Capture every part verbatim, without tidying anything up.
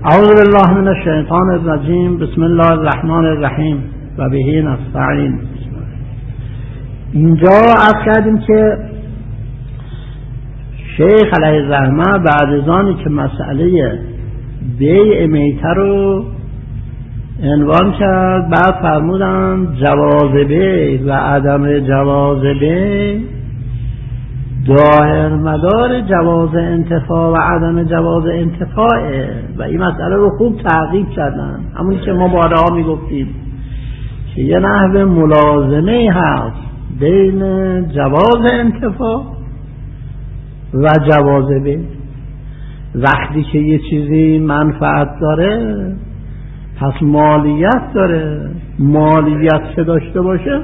اعوذ بالله من الشیطان الرجیم. بسم الله الرحمن الرحیم و به نستعین. اینجا عرض کردیم که شیخ علیه الرحمه بعد از آنی که مسئله بیع میته رو عنوان کرد، بعد فرمودن جواز بیع و عدم جواز بیع ظاهر مدار جواز انتفاع و عدم جواز انتفاعه و این مسئله رو خوب تعقیب کردن. همونی که ما بارها میگفتیم که یه نحو ملازمه هست بین جواز انتفاع و جواز بیع. وقتی که یه چیزی منفعت داره پس مالیت داره، مالیت که داشته باشه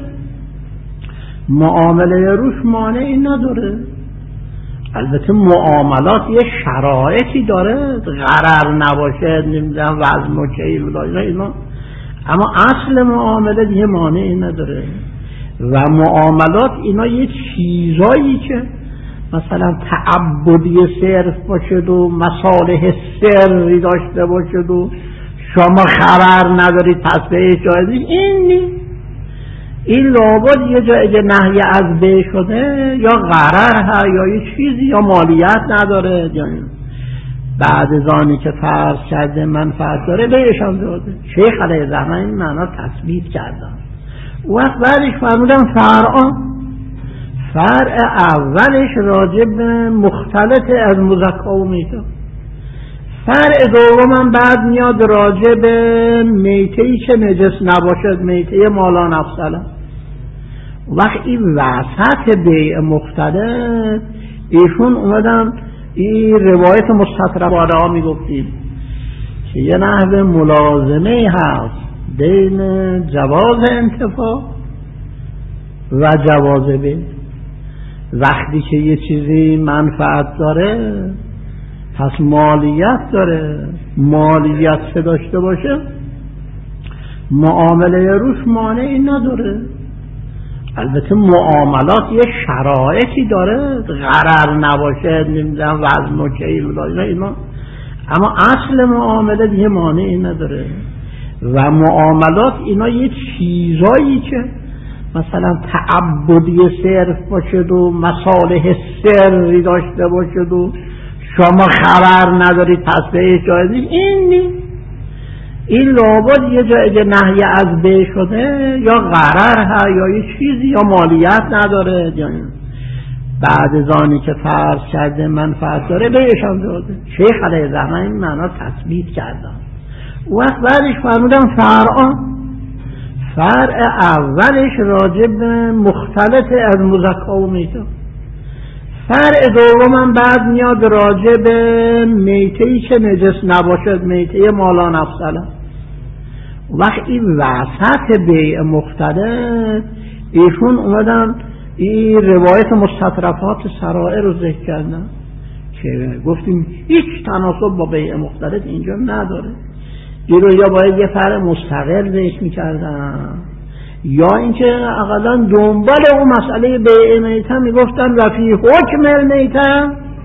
معامله روش مانعی نداره. البته معاملات یه شرایطی داره، غرر نباشه، نمیدونم وزن و کیل و اینا، اما اصل معامله دیگه مانعی نداره. و معاملات اینا یه چیزایی که مثلا تعبدی صرف باشد و مصالح سری داشته باشد و شما خبر ندارید پس به جایزی، این نیست. این لابد یه جایی که نهی از بیع شده یا غرر ها یا یه چیزی یا مالیت نداره، یعنی بعد از آنی که فرض کرده منفعت داره بیعش هم داده. شیخ علیه الرحمه این معنا تثبیت کردن. وقت بعدش فرمودن فرعا، فرع اولش راجب مختلط از مزکا و میته، فرع دومم بعد میاد راجب میتهی که نجس نباشد، میته مالا نفسله. وقت این وسط بیع مختلط ایشون اومدن این روایت مستطرب ها میگفتیم که یه نحو ملازمه هست بین جواز انتفاع و جواز بیع. وقتی که یه چیزی منفعت داره پس مالیت داره، مالیت که داشته باشه معامله روش مانعی نداره. البته معاملات یه شرایطی داره، غرر نباشه، نمیدونم وزن و کیل و اینا، اما اصل معامله دیگه مانعی نداره. و معاملات اینا یه چیزایی که مثلا تعبدی صرف باشد و مصالح سری داشته باشد و شما خبر ندارید پس به جایزی، این نیست. این لابد یه جایی که نهی از بیع شده یا غرر ها یا یه چیزی یا مالیت نداره، یعنی بعد از آنی که فرض کرده منفعت داره بیعش هم داده. شیخ علیه الرحمه این معنا تثبیت کردن. وقت بعدش فرمودن فرعا، فرع اولش راجب مختلط از مزکا و میته، فرع دومم بعد میاد راجب میتهی که نجس نباشد، میته مالا نفسله. وقت این وسط بیع مختلط ایشون اومدن این روایت مستطرفات سرائر رو ذکر کردن که گفتیم هیچ تناسب با بیع مختلط اینجا نداره. این رو یا باید یه فرع مستقل ذکر میکردن یا اینکه اقلا دنبال اون مسئله بیع میته میگفتن و فی حکم المیته،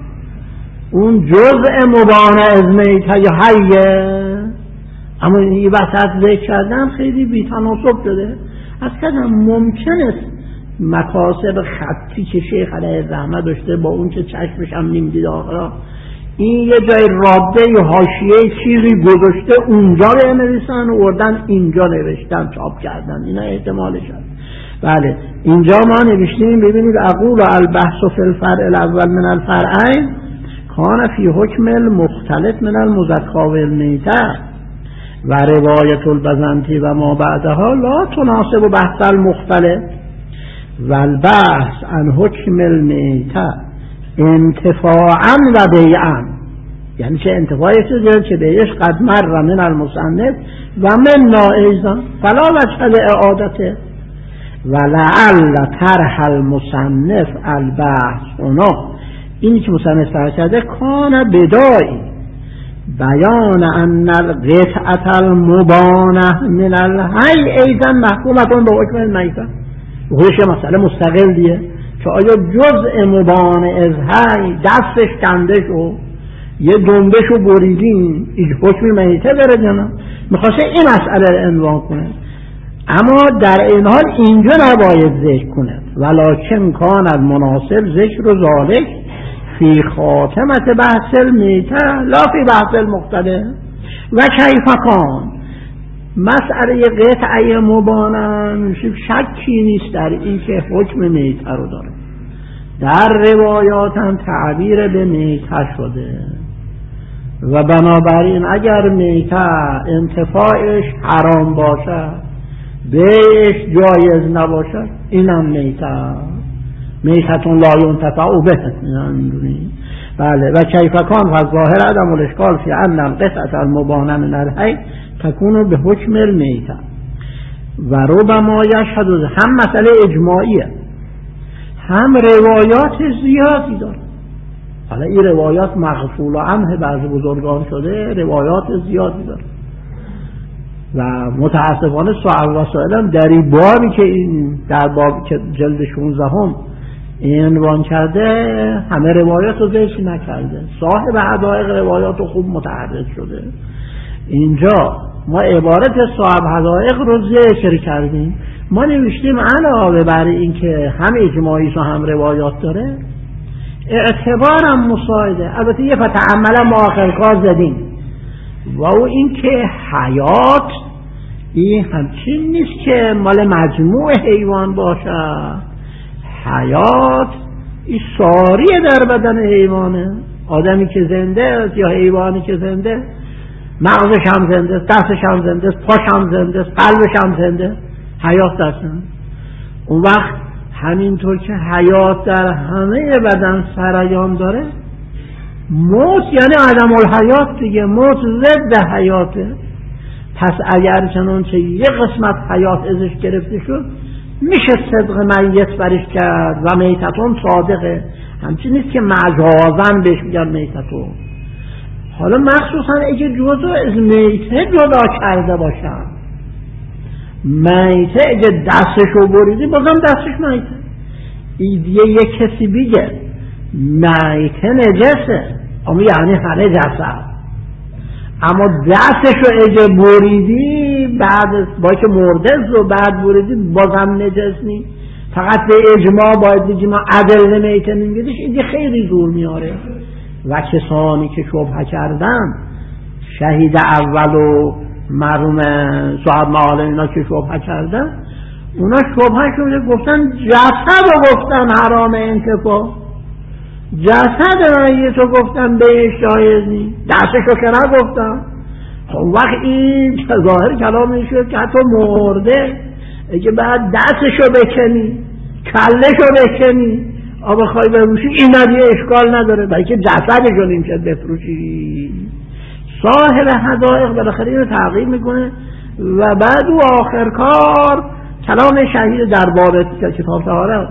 اون جزء مبانه از میته یا حیه، اما این وسط ذکر کردن خیلی بی‌تناسب شده. از کردم ممکن است مکاسب خطی که شیخ علیه الرحمه داشته با اون که چشمش هم نیم دید آخرا این یه جای رابطه یا حاشیه چیزی گذاشته اونجا بنویسن و اردن اینجا نوشتن چاپ کردن، اینا احتمالش هست. بله اینجا ما نوشتیم ببینید اقول البحث فی الفرع الاول من الفرعین کان فی حکم المختلط من المزکا و المیته و روایت البزنطی و ما بعدها لا تناسب بحث المختلط و البحث عن حکم المیته انتفاعا و بیعا، یعنی چه انتفاعی چیزی که بیعش قد مر من المصنف و من نائزا فلا وجه اعادته و لعل طرح المصنف البحث اونا، اینی که مصنف طرح کرده کان بدایی بیان ان القطعه المبانه من الحی ایضا محکومتون به حکم المیته. خودش مسئله مستقل دیه که آیا جزء مبانع از حی دستش کنده شد یه دنبشو بریدیم این حکم میته داره جناب، میخواسته این مسئله رو عنوان کنه، اما در این حال اینجا نباید ذکر کنه ولکن کان المناسب ذکر و ذالک فی خاتمت بحث المیته لا فی بحث المختلف و کیف کان. مسئله قطعه مبانن شکی نیست در این که حکم میته رو داره، در روایات هم تعبیر به میته شده و بنابراین اگر میته انتفاعش حرام باشد بیش جایز نباشد اینم میته میتتون لا ینتفع به. بله و کیف کان فظاهر عدم الاشکال فی ان القطعه المبانه من الحی تکون به حکم المیته و ربما یشهد، هم مسئله اجماعیه هم روایات زیادی داره. حالا این روایات مغفول و عنه بعض بزرگان شده، روایات زیادی داره و متاسفانه صاحب وسائل هم در این بابی که این در باب که جلد شانزده هم عنوان کرده همه روایات رو ذکر نکرده، صاحب حدائق روایات رو خوب متعرض شده. اینجا ما عبارت صاحب حدائق رو ذکر کردیم، ما نوشتیم علاوه بر این که هم اجماعی و هم روایات داره اعتبارم مساعده. البته یه فتعملا ما آخر کار زدیم و او این که حیات این همچین نیست که مال مجموع حیوان باشه، حیات این ساریه در بدن حیوانه، آدمی که زنده است یا حیوانی که زنده، مغزش هم زنده است، دستش هم زنده است، پاش هم زنده است، قلبش هم زنده است، حیات دستن. اون وقت همینطور که حیات در همه بدن سرایان داره، موت یعنی عدم الحیات دیگه، موت ضد حیاته. پس اگر چنانچه یک قسمت حیات ازش گرفته شد میشه صدق میت برش کرد و میتتون صادقه، همچین نیست که مجازن بهش میگن میتتون. حالا مخصوصا اگه جزء از میته جدا کرده باشن، میته اگه دستشو بریدی بازم دستش میته، ایدیه یک کسی بگه میته نجسه اما یعنی همه جسد، اما دستشو اگه بریدی بعد با که مرده و بعد بریدی بازم نجس نی. فقط به اجماع باید بگیم ما عدل میته نمیدیش، ایدیه خیلی زور میاره. و کسانی که شبهه کردن شهید اول و مرحوم صاحب معالم اینا که شبهه کردن، اونا شبهه شده گفتن جسد رو گفتن حرام انتفاع، جسد میت رو گفتن بهش جایز نیست، دستشو که نگفتن. خب وقت این ظاهر کلامش شد که حتی مرده اگه بعد دستشو بکنی کلشو بکنی آب بخوای بفروشی این ندیه اشکال نداره، بلکه جسدشو نمیشه بفروشی. صاحب حدائق بالاخره اینو تغییر میکنه و بعد او آخر کار کلام شهید در باب کتاب طهارت،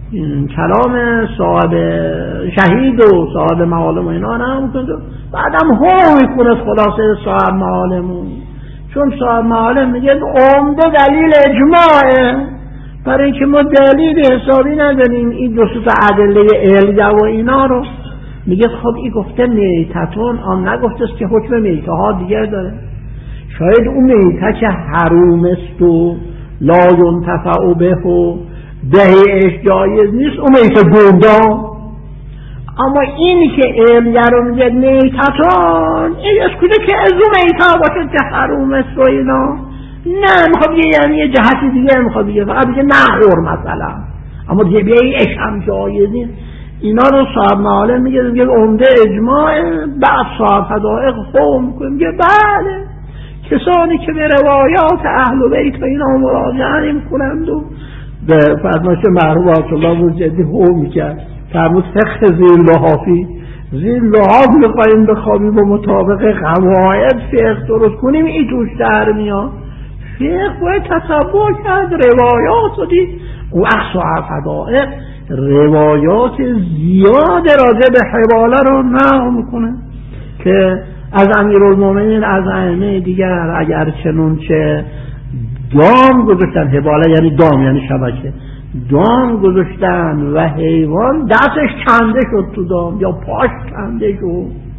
کلام صاحب شهید و صاحب معالم و اینا هم کنه، بعدم هو میکنه خلاصه صاحب معالمون، چون صاحب معالم میگه عمده دلیل اجماعه، برای اینکه ما دلیل حسابی نداریم این دو تا ادله علمیه و اینا رو. میگه خب این گفته میتتون، آن نگفته است که حکم میته ها دیگر داره، شاید اون میته که حروم است و لا ینتفع به و بهش جایز نیست اون میته گندان، اما اینی که علمیه رو میگه میتتون این از کجا که از اون میته باشه که حروم است و اینا، نه میخواد بگه یعنی یه جهتی دیگه میخواد بگه، فقط بگه نخور مثلا، اما دیگه بیایی اش هم جایز نیست. اینا رو صاحب معالم میگه میگه عمده اجماع، بعد صاحب حدائق فهم میکنه میگه بله کسانی که به روایات اهل بیت و اینا مراجعه میکنند و به فرمایش مرحوم الله مجددی هم میکرد فرمود فقه زیر لحافی، زیر لحاف میخواییم بخوابیم و مطابق قواعد فقه درست کنیم، این توش در میاد. فقه باید تصور کرد روایات رو دید، او اصحاب حدائق روایات زیاد راجع به حواله رو نقل میکنه که از امیرالمومنین از ائمه دیگر اگر چنونچه دام گذاشتن، حواله یعنی دام یعنی شبکه، دام گذاشتن و حیوان دستش کنده شد تو دام یا پاش کنده شد،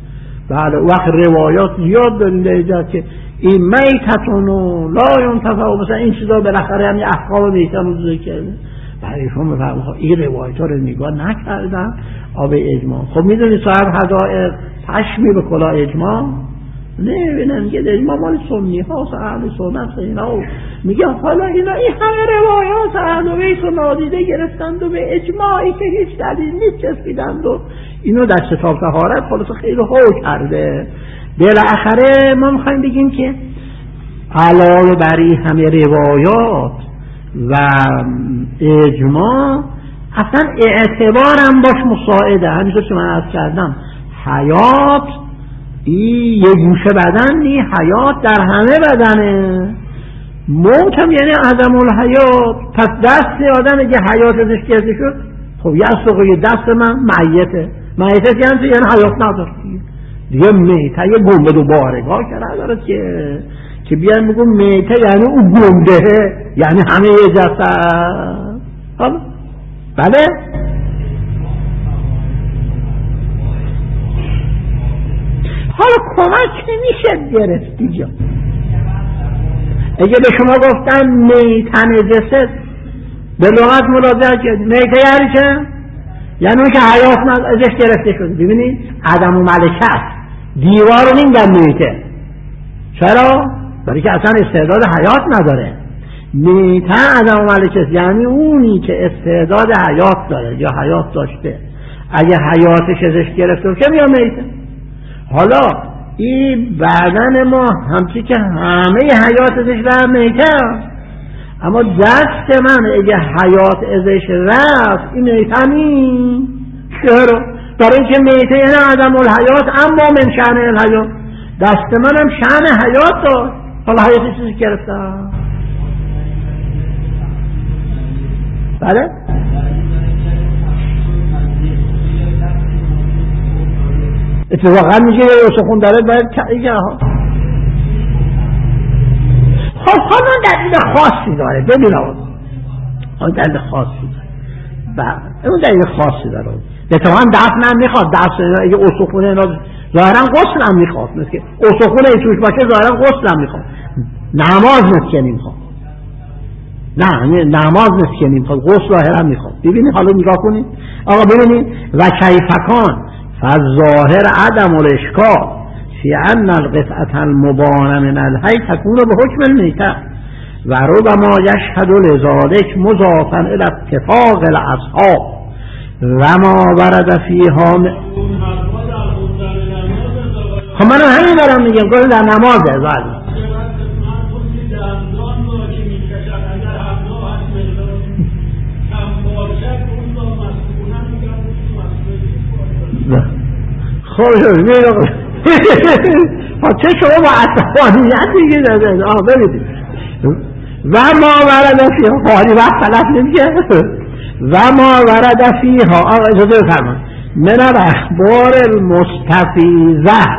بله وقت روایات زیاد داریم در اینجا که این میتتون و لا ینتفع مثلا این چیزا بالاخره هم یه احکام میتن رو ذکر کرده. برای شما بفرمایید این روایت ها رو نگاه نکردن آب اجماع. خب میدونی صاحب حدائق پشمی به کلا اجماع نه بینن میگه اجماع مال سنی هاست اهل سنت اینا میگه حالا اینا این همه روایات اهل بیت رو نادیده گرفتند و به اجماعی که هیچ دلیل نیست چسبیدند و اینو در کتاب طهارت خلاص خیلی هو کرده. بالاخره ما میخوایم بگیم که علاوه بر این همه روایات و اجماع اصلا اعتبارم باش مساعده. همینطور که من عرض کردم حیات این یه گوشه بدن نی، حیات در همه بدنه. موت هم یعنی عدم الحیات. پس دست آدم اگه حیات ازش گرفته شد خب یه اصلا دست من میته میته یعنی یعنی حیات نداره دیگه. میته یه گنبد و بارگاه که نداره که که بیان بگم میته یعنی اون گنده یعنی همه یه جسد. حالا بله حالا کمک نمیشه گرفتی جا. اگه به شما گفتن میتن جسد به لغت ملاحظه کرد میته یعنی چه؟ یعنی اون که حیات ازش گرفته شد. ببینید عدم و ملکت دیوار رو نمیگن میته. چرا؟ برای که اصلا استعداد حیات نداره. میته عدم و ملکت یعنی اونی که استعداد حیات داره یا حیات داشته اگه حیاتش ازش گرفته که میاد میته. حالا این بدن ما همچی که همه حیات ازش رفت میته، اما دست من اگه حیات ازش رفت این میته نی. چرا؟ برای اینکه میته یعنی عدم الحیات اما من شأن الحیات. دست منم شأن حیات داشت حالا حیاتش چیزی گرفتم. بله؟ اتفاقا میگه یه سخون داره باید ایگه ها. خب حالا دلیل خاصی داره. ببین آن دلیل خاصی داره. اون دلیل خاصی داره. اتفاقا دفن هم میخواد. دفن اگه اسخونه اینا ظاهرا غسل هم میخواد. مثل که اسخونه ای توش باشه ظاهرا غسل هم میخواد. نماز مثل که نمیخواد. نه نماز مثل که نمیخواد. غسل ظاهرا میخواد. ببینید حالا نگاه کنید آقا ببینید و کیفکان فالظاهر عدم الاشکال فی ان القطعه المبانه من الحی تكون بحکم المیته و ربما یشهد لذلك مضافا الى اتفاق الاصحاب و ما ورد فیها م... خب من همین دارم میگم گفتم در نمازه. بله خب میگم چه شما با عصبانیت دیگه داده آه ببینید و ما ورد فیها خواهی وقت خلف نمیگه و ما ورد فیها آقا اجازه بفرمایید من الاخبار المستفیضه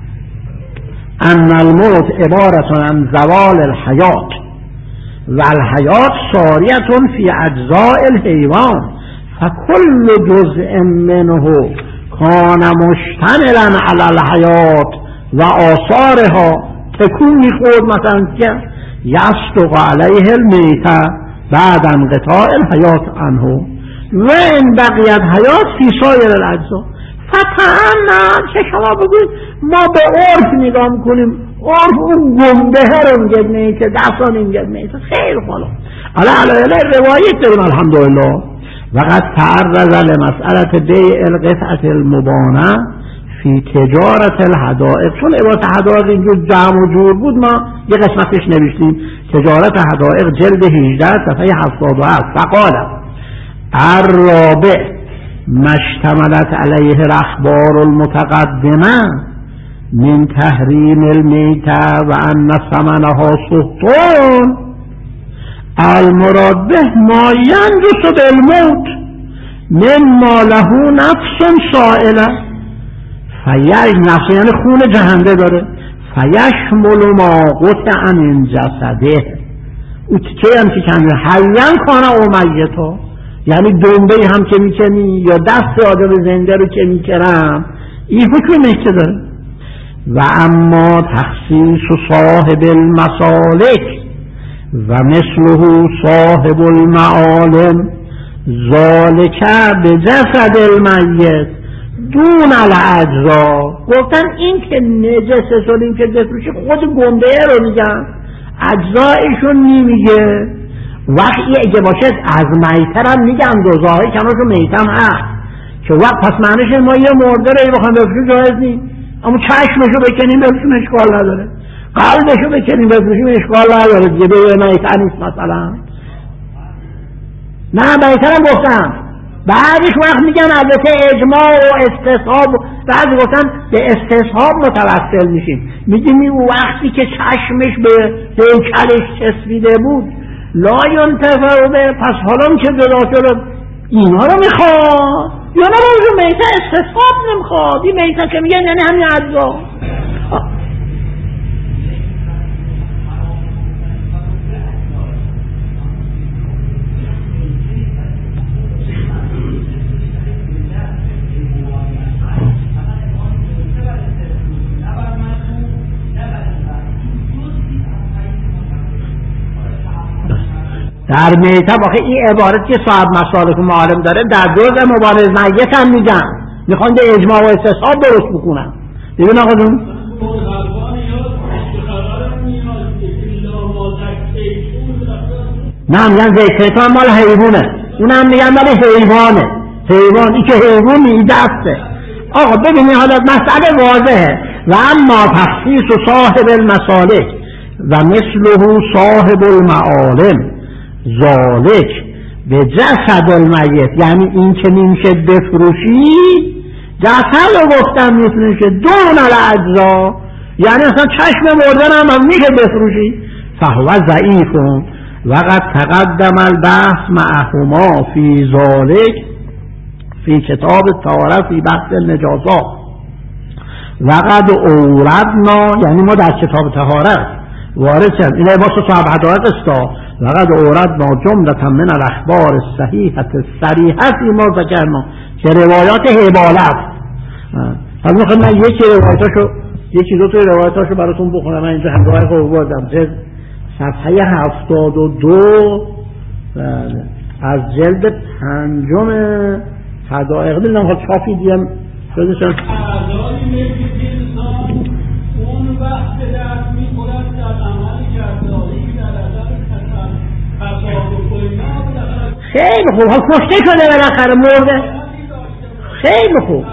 ان الموت عبارة عن زوال الحیات و الحیات ساریة فی اجزاء الحیوان فکل جزء منه کان مشتملا علی الحیات و آثارها تکونی خود مثلا که یصدق علیه المیته بعد انقطاع الحیات عنه و این بقیت حیات فی سایر الاجزا. فتعمل که شما بگوید ما به عرف نگاه میکنیم عرف اون گنده رو میگه میته دستان میگه میته خیر خلا حالا علیه روایت داریم الحمدلله. وقد تعرض لمسألة بیع القطعة المبانه فی تجارت الحدائق. چون عبارت حدائق اینجور جمع و جور بود ما یه قسمتش نوشتیم تجارت حدائق جلد هجده صفحه هفتاد و هفت. فقال الرابع مشتملت علیه الاخبار المتقدمه من تحریم المیته و ان ثمنها سحتون المراد به ما ینجس بالموت مما له نفس سائله فیش نفس یعنی خون جهنده داره فیشمل ما قطع من جسده او تیکه هم که کنده حیان کانه او میتا یعنی دنبه هم که میکنی یا دست آدم زنده رو که میکنم این حکم میشه داره. و اما تخصیص صاحب المسالک و مثله صاحب المعالم ذالک بجسد المیت دون الاجزا. گفتن این که نجسه شد، این که بفروشه خود گنده رو میگن، اجزایشون نمیگه. وقتی اگه باشه از میتر هم میگن، دوزاهای کناشو میتم هست که وقت پس معنیش ما یه مرده رو بخوایم بفروشیم جایز نیست، اما چشمشو بکنیم بفروشیم اشکال نداره، قلبشو بکنیم بفروشیم اشکال نداره دیگه، به میتر نیست مثلا. نه میتر هم گفتم بعدش وقت میگن البته اجماع و استصحاب، بعد گفتن به استصحاب متوسل میشیم، میگیم این وقتی که چشمش به هیکلش چسبیده بود لا ینتفع به، پس حالا که جدا شده اینا رو میخواد یا نه موضوع میته استصحاب نمیخواد. این میته که میگن یعنی همین اجزا. در میته باقی این عبارت که صاحب مسالک و معالم داره در جزء مبارز میت هم میگن، میخوان به اجماع و استصحاب درست بکنن. ببین آقا جون نه میگن زیتون مال حیوانه، اونم میگن مال حیوانه، حیوان این که حیوانی دسته. آقا ببینید حالا مسئله واضحه. و اما تخصیص صاحب المسالک و مثله صاحب المعالم ذالک به جسد المیت، یعنی این که نمیشه بفروشی جسد رو گفتم میفروشه دون الاجزا، یعنی اصلا چشم مردن هم, هم میشه بفروشی. فهو ضعیف و قد تقدم البحث معهما فی ذالک فی کتاب الطهارة فی بحث النجاسات و قد اوردنا، یعنی ما در کتاب طهارت وارد شدیم این عباس صاحب هدایت استا و قد اوردنا جملة من الاخبار الصحیحة الصریحة فی ما ذکرنا که روایات حبالت. حالا میخوام من یکی روایتاشو یکی دو تا روایتاشو براتون بخونم. من اینجا همراه خوب بردم صفحه هفتاد و دو از جلد پنجم حدائق. ببینم خب چاپی دیم شدشن اون وقت درد میخورد در عمل جرداری در عدم تصاب و کناب. خیلی خوب، ها کشته شده بالاخره مرده. خیلی خوب.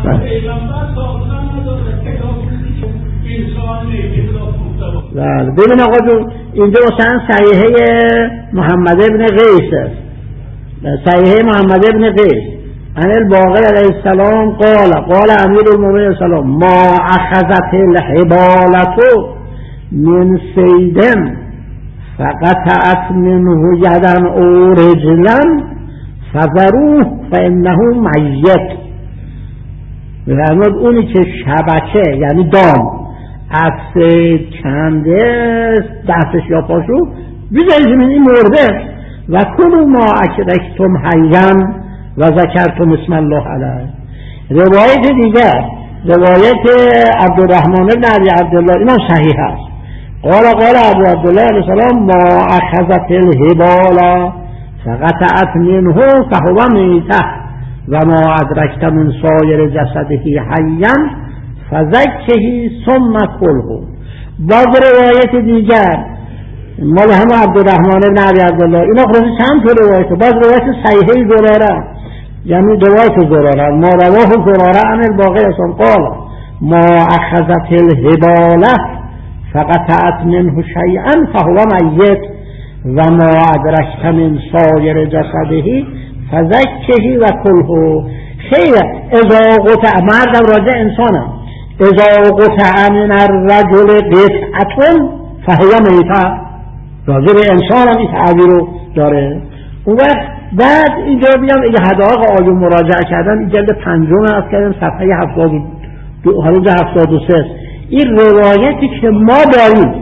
ببین آقا جون اینجا مثلا صحیحه محمد ابن قیس است، صحیحه محمد ابن قیس عن الباقر علیه السلام قال قال امیر المؤمنین السلام ما اخذت الحبالة من صیدن فقطعت منه یدا او رجلا فذروه فانه میت. بفرمود اونی که شبکه یعنی دام از صید کنده دستش یا پاشو بیزنید من این مرده. و کلوا ما اکرکتم حیا و ذکرتم اسم الله علیه. روایت دیگر روایت عبدالرحمن بن ابی عبدالله اینم صحیح است. قال قال ابو عبدالله علیه السلام ما اخذت الحبال فقطعت منه فهو میته و ما ادرکت من سایر جسده حیا فزکهی ثم کلهو. باز روایت دیگر مال همه عبدالرحمن بن ابی عبدالله اینا خلاصه چند تا روایت. باز روایت صحیحه زراره یعنی روایت زراره ما رواه زراره عن الباقر اصلا قال ما اخذت الحباله فقطعت منه شیئا فهو میت و ما ادرکت من سایر جسده فزکهی و کلهو. خیر اذا قطع مردم راجع انسانم اذا قطع من الرجل قطعة فهو میته، راجع به انسان هم این تعبیر رو داره. اون وقت بعد اینجا بیام اگه هدایق آیون مراجعه کردن این جلد پنجم از کردم صفحه هفتاد و دو حالا جا هفتاد و سه این روایتی که ما داریم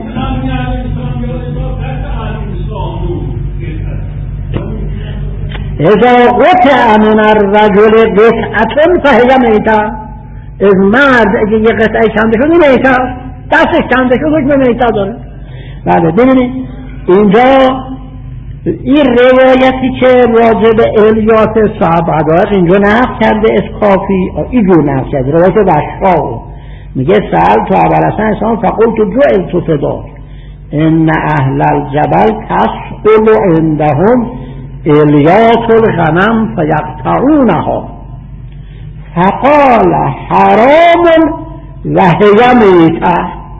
اذا قطع من الرجل قطعة فهو میته، از مرد اگه یه قطعه کنده شد این میته دستش کنده شد حکم میته داره. بله ببینید اینجا این روایتی که راجع به الیاس صاحب عدایق اینجا نقل کرده از کافی اینجور نقل کرده روایت بشرا میگه سأل تو اول حسن اسلام فقلت جعل تو فدار ان اهل الجبل تسقل عندهم الیاس الغنم فیقطعونها فقال حرام و هی میته.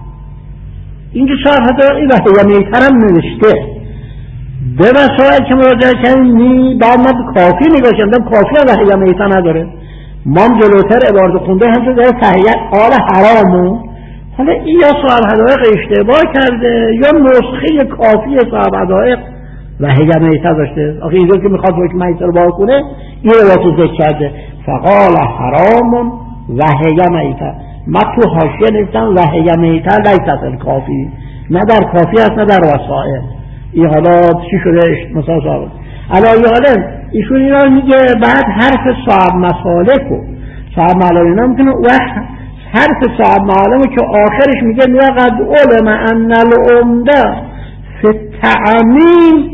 اینجا صاحب عدایق و هی میته هم نوشته به مسائل که مراجعه کردیم نی بعد من کافی نگاه کردم کافی هم وحی میته نداره. ما هم جلوتر عبارت خونده همچون داره صحیح آل حرامو. حالا این یا صاحب حدائق اشتباه کرده یا نسخه کافی صاحب حدائق وحی میته داشته. آخه اینجا که میخواد حکم میته رو بار کنه این رو ذکر کرده فقال حرام وحی میته. ما تو حاشیه نوشتم وحی میته لیست کافی، نه در کافی است نه در وسائل. این حالا چی شده مثلا صاحب علایه حالا ایشون اینا میگه بعد حرف صاحب مسالک و صاحب معالم اینا میکنه وقت حرف صاحب معالم که آخرش میگه لقد علم ان العمده فی التعمیم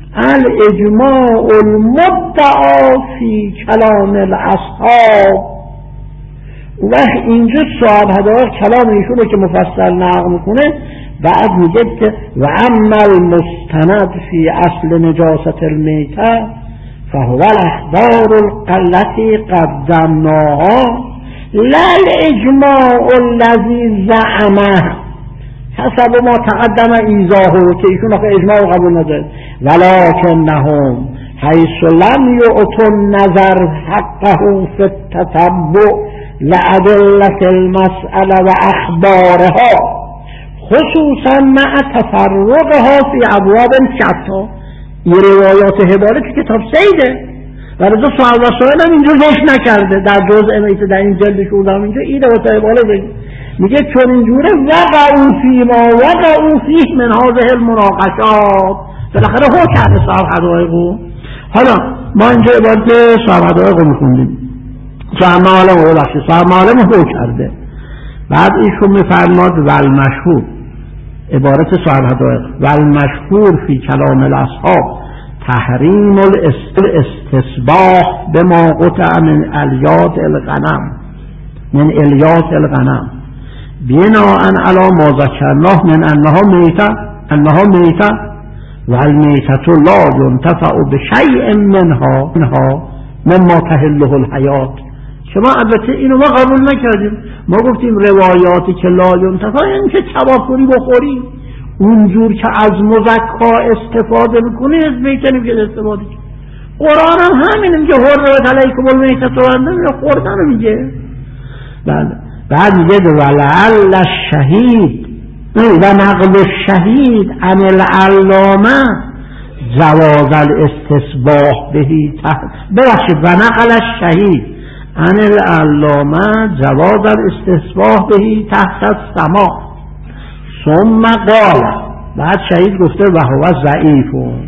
الاجماع المدعا فی کلام الاصحاب. وقت اینجا صاحب حدائق کلام ایشون رو که مفصل نقل میکنه بعد میگه که و اما المستند فی اصل نجاست المیته فهو الاخبار التي قدمناها لا الاجماع الذي زعمه حسب ما تقدم ایضاحه که ایشون آخه اجماع رو قبول نداره ولکنهم حیث لم یعطوا النظر حقه فی التتبع لأدلة المسألة و اخبارها خصوصا مع تفرقها فی ابواب شتا. این روایات حباله که کتاب سیده و رضا صاحب وسائل هم اینجا ذکر نکرده در جزء میته در این جلد شوردم اینجا این روایات حباله ذکر میگه چون اینجوره وقعوا فی ما وقعوا فیه من هذه المناقشات. بالاخره هو کرده صاحب حدائقو. حالا ما اینجا عبارت صاحب حدائقو میخوندیم صاحب معالم رو بخشی صاحب معالم هو کرده بعد ایشون میفرماد والمشهور عبارت صاحب حدائق والمشهور فی کلام الاصحاب تحریم الاستصباح بما قطع من الیات الغنم من الیات الغنم بناء علی ما ذکرناه من انها میته انها میته والمیته لا ينتفع بشیء منها منها مما تحله الحیات. شما البته اینو ما قبول نکردیم، ما گفتیم روایاتی که لا ینتفع یعنی که کبابخوری بخوری اونجور که از مزکا استفاده میکنی از میته نمیشه استفاده کنی. قرآن هم همین میگه حرمت علیکم المیته یا خوردن میگه. بله بعد میگه ولعل الشهید و نقل الشهید عن العلامه جواز الاستصباح بهی ببخشید و نقل الشهید عن العلامه جواز الاستصباح بهی تحت السماع ثم قال بعد شهید گفته و هو ضعیف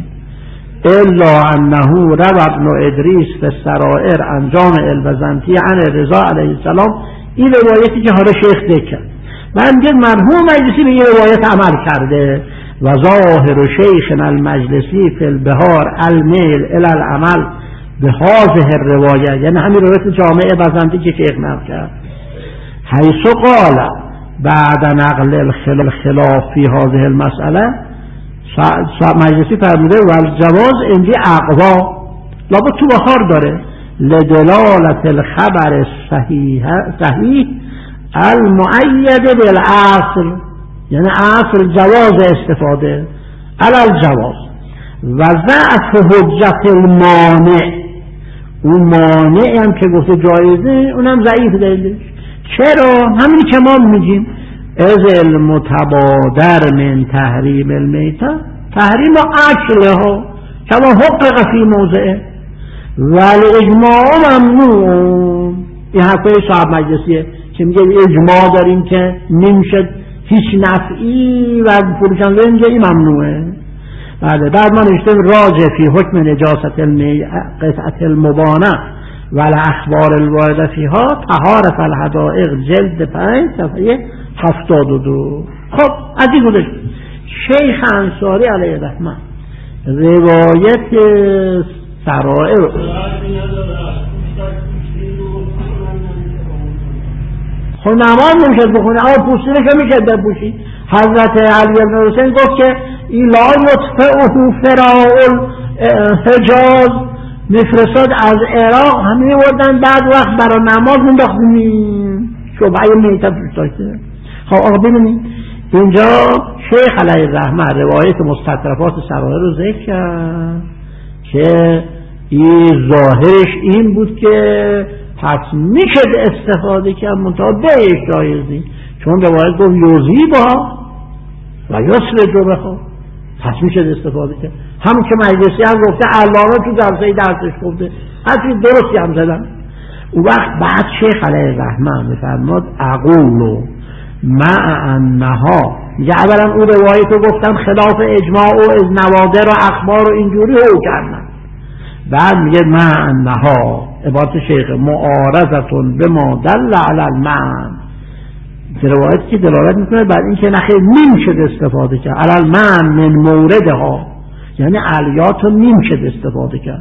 الا انه روى ابن ادریس فی السرائر عن جامع البزنطی عن رضا علیه السلام. این روایتی که حالا شیخ ذکر من میگه مرحوم مجلسی به این روایت عمل کرده و ظاهر شیخنا المجلسی فی البهار المیل الی العمل به هذه الروایه یعنی همین روایت جامع بزنطی که شیخ نقل کرد حیث قال بعد نقل الخلاف فی هذه المسئله مجلسی فرموده و الجواز اینجی اقوا لابد تو بخار داره لدلالت الخبر الصحیح صحیح المؤید بالاصل یعنی اصل جواز استفاده علی الجواز و ضعف حجت المانع اون مانع هم که گفته جایزه اونم ضعیف دلیلش. چرا؟ همین که ما میگیم از المتبادر من تحریم المیته تحریم اکلها کما حقق فی موضعه ولی اجماع ممنوع. این حرفای صاحب مجلسیه که میگه اجماع داریم که نمیشه هیچ نفعی و فروشنده اینجا این ممنوعه. بعد بعد ما نوشتیم راجع فی حکم نجاست قطعه المبانه و الاخبار الوارده فیها طهارة الحدائق جلد پنج صفحه هفتاد و دو. خب از این گذشت شیخ انصاری علیه رحمه روایت سرائر خب نماز نمیشد بخونه اما پوستینش هم میشد بپوشی. حضرت علی بن حسین گفت که این لا یطفئه فراء الحجاز میفرستاد از عراق همه وردن بعد وقت برای نماز مینداختیم شبعه میتب داشته. خب آقا ببینید اینجا شیخ علیه الرحمه روایت مستطرفات سرائر رو ذکر کرد که این ظاهرش این بود که پس میشد استفاده کرد منطقه بهش جایزی، چون روایت گفت یوزیبها و یسرجو بها، پس میشد استفاده کرد. همون که مجلسی هم گفته علامه تو جلسه درسش گفته حرفی درستی هم زدن. اون وقت بعد شیخ علیه الرحمه میفرماد اقولو مع انها، میگه اولا اون روایت رو گفتم خلاف اجماع و از نوادر و اخبار و اینجوری هو کردن. بعد میگه مع انها عبارت شیخ معارضتون به ما دل علی المعنى، روایت که دلالت میکنه بعد این که نخیر نمیشد استفاده کرد علی المعنى من موردها، یعنی علیات رو نمیشد استفاده کرد.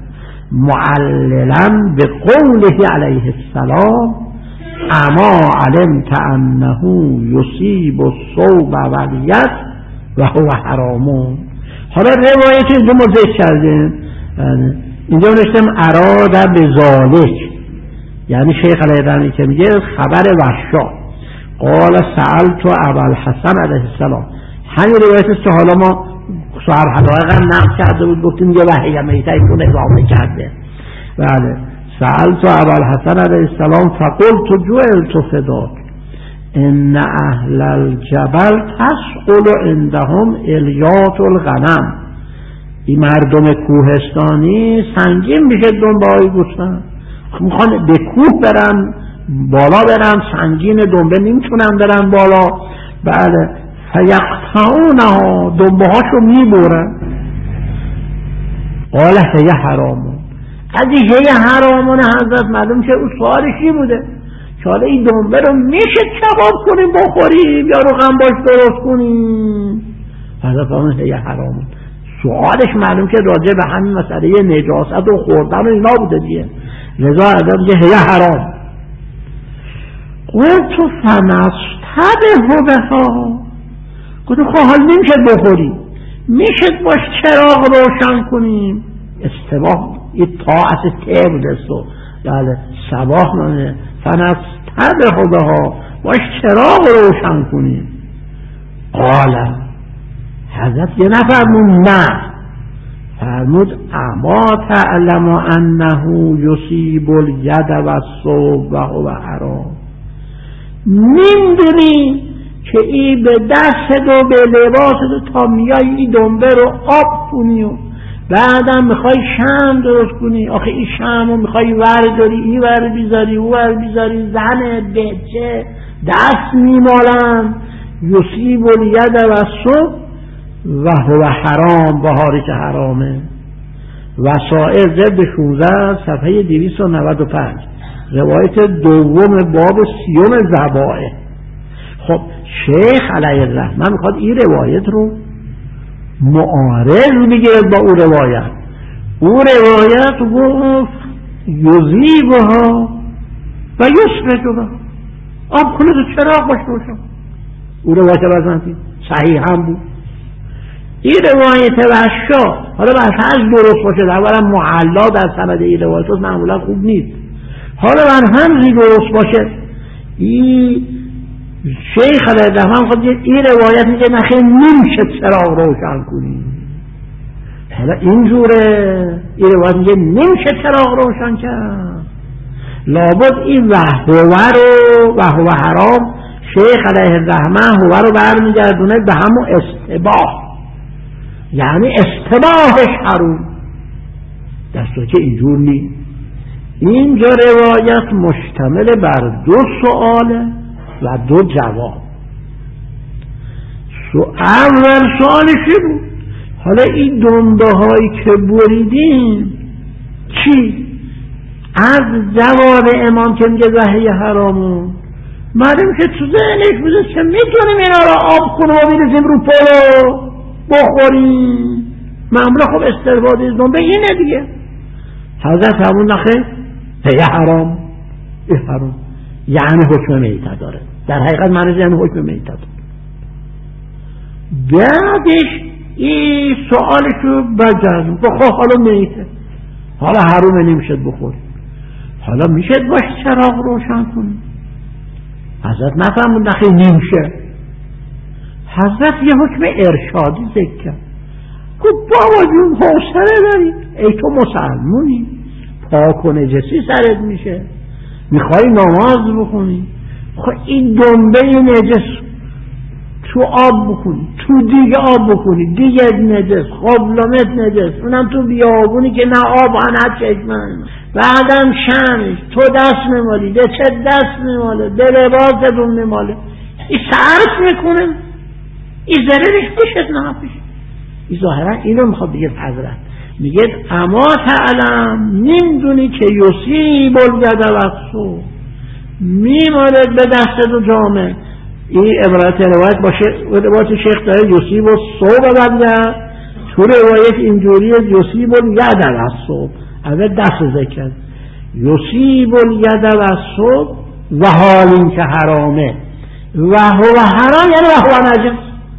معللا به قوله علیه السلام اما علمت انه یصیب الصوب والید و هو حرامون. حالا روایت اینجا ما ذکر کردیم، اینجا نوشتم اراد به ذالک، یعنی شیخ علیه الرحمه که میگه خبر وحشا قال سألت ابوالحسن علیه السلام، همین روایت است که حالا ما صاحب حدائق هم نقل کرده بود گفتیم یه وحی میته ایشون اضافه کرده. بله سألت ابوالحسن علیه السلام فقلت جعلت فداک ان اهل الجبل تسقل عندهم الیات الغنم، این مردم کوهستانی سنگین میشه دنبه گوسفند، میخوان به کوه برن بالا برن، سنگین دنبه نمیتونن برن بالا. بله فیقطعونها، دنبه هاشو میبورن. قال هی حرامون، از این هی حرامون حضرت معلوم که اون سوالش چی بوده که حالا این دنبه رو میشه کباب کنیم بخوریم یا رو غنباش درست کنیم. حضرت فرمود هی حرامون، سوالش معلوم که راجع به همین مسئله نجاست و خوردن و اینا بوده دیگه، لذا حضرت میگه هی حرام. قلت فنستبه بها، گفت خب حال نمیشه بخوریم، میشه باش چراغ روشن کنیم. استباه یه طاعت ته بوده سو، بله صباح منه فنستبه بها، باش چراغ روشن کنیم. قال حضرت یه نفرمون نه، فرمود اما تعلم انه یصیب الید و الثوب و هو حرام، نمیدونی که این به دست و به لباس تو تا میای این دنبه رو آب کنی و بعدم میخوای شم درست کنی، آخه این شم رو میخوای ور داری این ور بیزاری او ور بیزاری، زن بچه دست میمالن. یصیب الید و الثوب و هو حرام، بهاری که حرامه. وسائل جلد شانزده صفحه دویست و نود و پنج، روایت دوم باب سیوم ذبائح. خب شیخ علیه الرحمه میخواد این روایت رو معارض بگیره با اون روایت. اون روایت گفت یذیبها و یسرجها، آب کنه تو چراغ باش روشن. اون روایت بزنید صحیح هم بود. این روایت وحشا حالا بس از درست باشه، اولا معلا در سند این روایت معمولا خوب نیست، حالا بر همزی درست باشه. این شیخ علیه الرحمه خود این روایت میگه نخیر نمیشه چراغ روشن کنی. حالا اینجوره این روایت میگه نمیشه چراغ روشن کرد، لابد این وحوه رو وحوه حرام شیخ علیه الرحمه هوه رو برمیگردونه به همون استباح، یعنی استباحش حروم، در صورتی که اینجور نیست. اینجا روایت مشتمل بر دو سؤاله و دو جواب. اول سؤالشی بود حالا این دنبه هایی که بریدیم چی؟ از جواب امام که میگه وحی حرامون معلوم که تو ذهنش بوده که میتونیم اینا را آب کنیم و میرسیم رو پلو بخوریم. معمولا خب استفاده از دنبه اینه دیگه. حضرت همون نخیر هی حرام، ای حرام یعنی حکم میته داره، در حقیقت معنی یعنی حکم میته داره. بعدش این سوالشو بجرد بخواه حالا میته، حالا حرومه نمیشد بخوری، حالا میشد باش چراغ روشن کنی. حضرت نفهمون نخیر نمیشه. حضرت یه حکم ارشادی ذکر کرد، گفت بابا جون حوصله داری، ای تو مسلمونی پاک و نجسی سرت میشه، میخوای نماز بخونی، خب این دنبه نجس تو آب بکنی، تو دیگه آب بکنی، دیگه نجس، خبلمت نجس، اونم تو بیابونی که نه آب و نه چشمه، بعدم شمش تو دست میمالی، به چه دست میماله، به لباستون میماله، این سرس میکنه، این ضررش بشد نه بشد. این ظاهرا اینو میخواد بگه حضرت، میگه اما تعلم نمیدونی که یصیب الید والصوب، میماند به دست دو جامعه. این عبارت روایت باشه روایت شیخ داره یصیب الصوب والید، تو روایت اینجوری یصیب الید والصوب، اول دست ذکر یصیب الید والصوب و حال این که حرامه و هو حرام یعنی و هو نجس.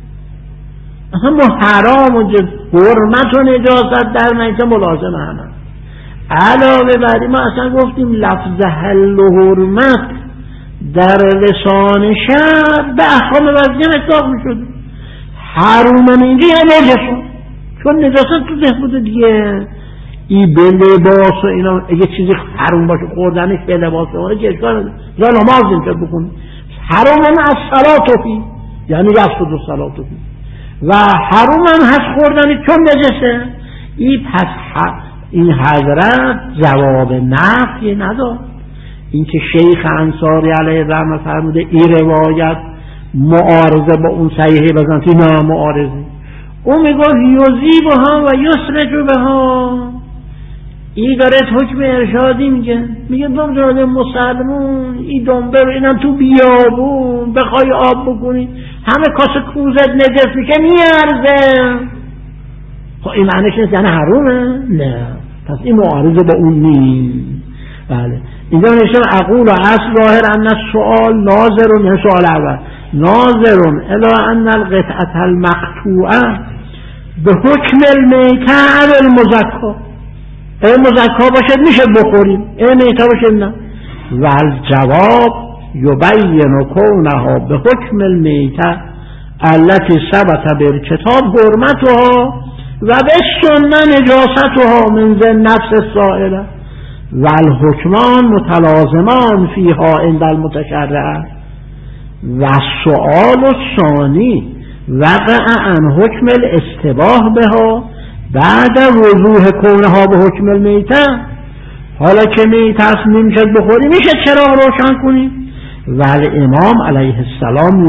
اصلا با حرام و حرمت و نجاست در میته ملازم هم هست. علاوه بر ما اصلا گفتیم لفظ حل و حرمت در لسان شرع به احکام وضعی اطلاق میشد. حروم اینجا یعنی نجاست، چون نجاست تو ذهن بوده دیگه. ای به لباس و اینا اگه چیزی حروم باشه خوردنش به لباس اونه که اشکال نداره، یا نماز اینطور بکنی. حروم هم از صلات فی یعنی یسجد الصلات فی و حروم هم هست خوردنی چون نجسه. این پس این حضرت جواب نفی نداد. این که شیخ انصاری علیه الرحمه فرموده این روایت معارضه با اون صحیحه بزن که نه معارضه، اون میگه یذیبها و یسرج بها. این داره حکم ارشادی میگه، میگه دنبال مسلمون این دنبه رو اینم تو بیابون بخوای آب بکنی همه کاسه کوزت نجس میشه میارزه. خب این معنیش نیست یعنی حرومه؟ نه، پس این معارضه با اون نیست. بله اینجا نشون اقول و اصل ظاهر ان السؤال ناظر، نه سؤال اول ناظر الی ان القطعه المقطوعه به حکم المیته او المزکا. ای مزکا باشد میشه بخوریم، ای میته باشد نه. و الجواب یبین کونها به حکم المیته التي ثبت بالکتاب حرمتها و بالسنه نجاستها من ذی النفس السائله و الحکمان متلازمان فیها عند المتشرع و السؤال الثانی وقع عن حکم الاستباح بها بعد وضوح کونها به حکم المیته. حالا که میته است نمیشد بخوری میشه چراغ روشن کنی. و الامام علیه السلام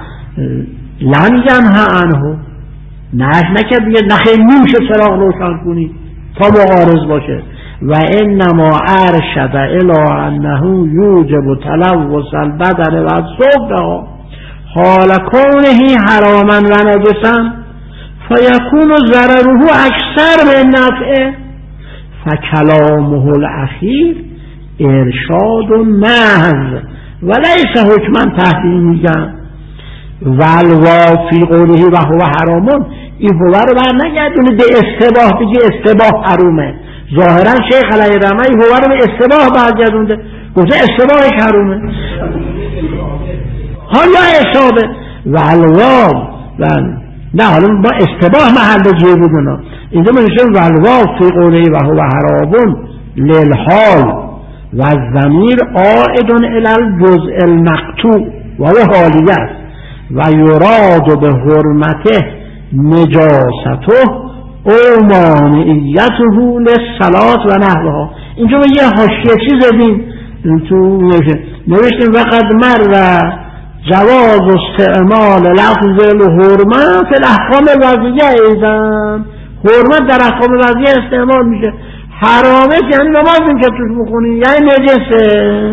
لم ینه عنه، نهی نکرد دیگه نخیر نمیشه چراغ روشن کنی تا معارض باشه. و انما ارشد الی انه یوجب تلوث البدن و الصبح حال کونه حراما و نجسا فیکون ضرره اکثر من نفعه فکلامه الاخیر ارشاد محض ولیس حکما تحریمیه. والوافی قوله و هو حرامون، این هو رو بر نگردونه به استباح بگی استباح حرومه. ظاهرا شیخ علیه الرحمه این هو رو به استباح برگردونده، گفته استباحش حرومه. حالا اصابه والواف نه حالا با استباح محل جه بودن. اینجا من نشون والواف فی قوله و هو حرامون للحال و الضمیر عائد الی الجزء المقطوع و هو حالیه و یراد به حرمته نجاسته او مانعیته للصلاة و نحوها. اینجا یه حاشیه چیز زدیم تو نوشتیم وقد مر جواز استعمال لفظ الحرمه فی الاحکام الوضعیه. ایضا حرمت در احکام وضعیه استعمال میشه. حرامه یعنی نماز این که توش بخونی یعنی نجسه.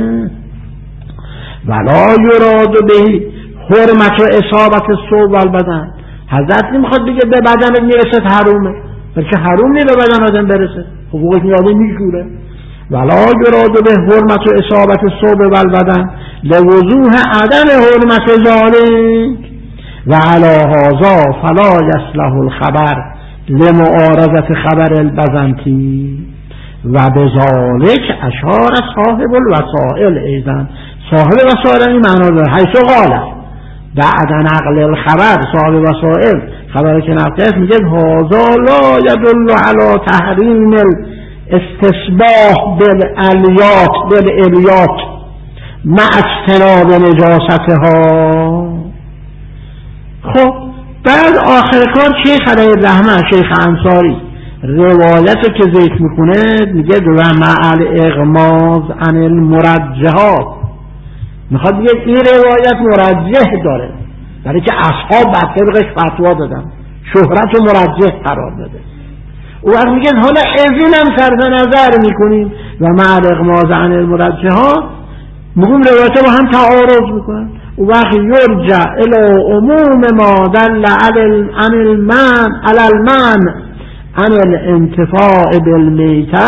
ولا یراد به حرمت و اصابت الثوب والبدن. حضرت نمیخواد بگه به بدنت میرسه حرومه، بلکه حروم نی به بدن آدم برسه، حقوقش میاده میشوره. ولا یراد به حرمت و اصابت الثوب والبدن لوضوح عدم حرمت ذالک و علی هذا فلا یصلح الخبر لمعارضت خبر البزنطی و بذالک اشار صاحب الوسائل ایضا. صاحب وسائل این معنا داره حیث قال بعد نقل الخبر. صاحب وسائل خبری که نقل است میگه هذا لا يدل على تحریم استصباح بالالیات بالالیات مع اجتناب نجاستها. خب بعد آخر کار شیخ علیه الرحمه شیخ انصاری روایت که ذکر میکنه میگه و مع الاغماض عن المرجحات. میخواد بگه این روایت مرجح داره برای که اصحاب بر طبقش فتوا دادن، شهرت و مرجح قرار داده. او وقت میگه حالا از اینم صرف نظر میکنیم و مع الاغماض عن المرجحات میگم روایت با هم تعارض میکنن. او وقت یرجع الى عموم ما دل عن المن علی المن عن الانتفاع بالمیته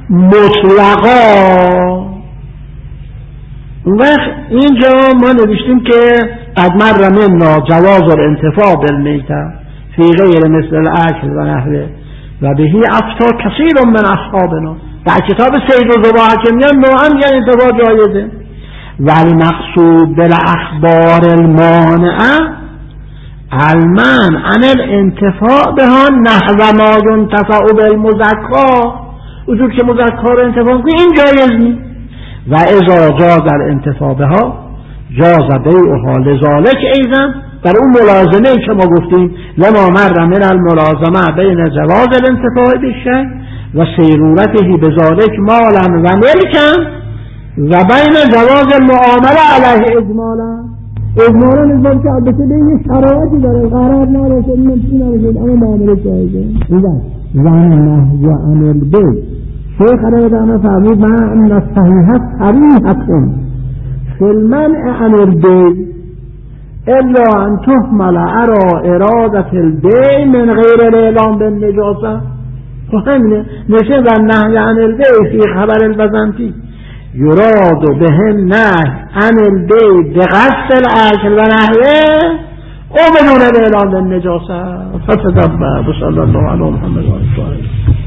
مطلقا. اون وقت اینجا ما نوشتیم که قد مر منا جواز الانتفاع بالمیته فی غیر مثل الاکل و نحوه و بهی افتا کثیر من اصحابنا. در کتاب سید و زبا حکمیان نوعا میگن انتفاع جایزه. ولی مقصود بالاخبار المانعه المن عن الانتفاع بها نحو ما ينتفع بالمزکا. اونجور که مزکا رو انتفاع کنی این جایز نیست. و اذا جاز الانتفاع بها جاز بیعها لذالک ایضا. در اون ملازمه که ما گفتیم لما مر من الملازمه بین جواز الانتفاع بالشیء و سیرورته بذالک مالا و ملکا و بین جواز المعامله علیه اجمالا. اجمالا نظام که البته به این شرایطی داره قرار نداره که نمیشه نمیشه اما معامله جایزه. ایضا و نهی عن البیع شیخ علیه الرحمه فرمود ما ان الصحیحه صریحه فی المنع عن البیع الا ان تحمل على اراده البیع من غیر الاعلام بالنجاسه. همینه نشه و نهی عن البیع فی خبر البزنطی یراد به نهی عن البیع بقصد الاکل و نحوه او بدون اعلام بالنجاسه. فتدبر. صلی الله علی محمد و آله.